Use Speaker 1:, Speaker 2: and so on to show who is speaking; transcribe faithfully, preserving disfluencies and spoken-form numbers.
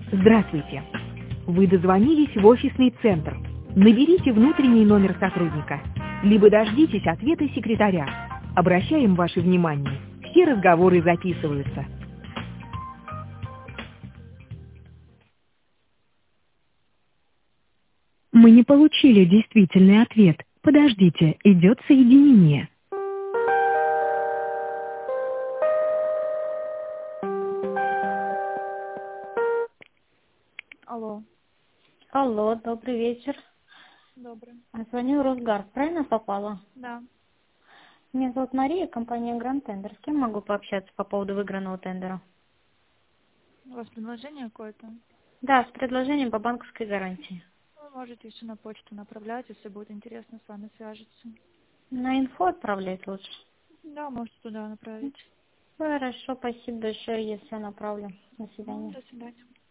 Speaker 1: Здравствуйте. Вы дозвонились в офисный центр. Наберите внутренний номер сотрудника, либо дождитесь ответа секретаря. Обращаем ваше внимание. Все разговоры записываются. Мы не получили действительный ответ. Подождите, идет соединение.
Speaker 2: Алло,
Speaker 3: Алло, добрый вечер.
Speaker 2: добрый.
Speaker 3: А, Звоню Росгар, правильно попала?
Speaker 2: Да.
Speaker 3: Меня зовут Мария, компания Гранд Тендер. С кем могу пообщаться по поводу выигранного тендера?
Speaker 2: У вас предложение какое-то?
Speaker 3: Да, с предложением по банковской гарантии.
Speaker 2: Вы можете еще на почту направлять, если будет интересно, с вами свяжется.
Speaker 3: На инфо отправлять лучше?
Speaker 2: Да, можете туда направить.
Speaker 3: Хорошо, спасибо большое, я все направлю. До
Speaker 2: Ну,
Speaker 3: свидания.
Speaker 2: до свидания.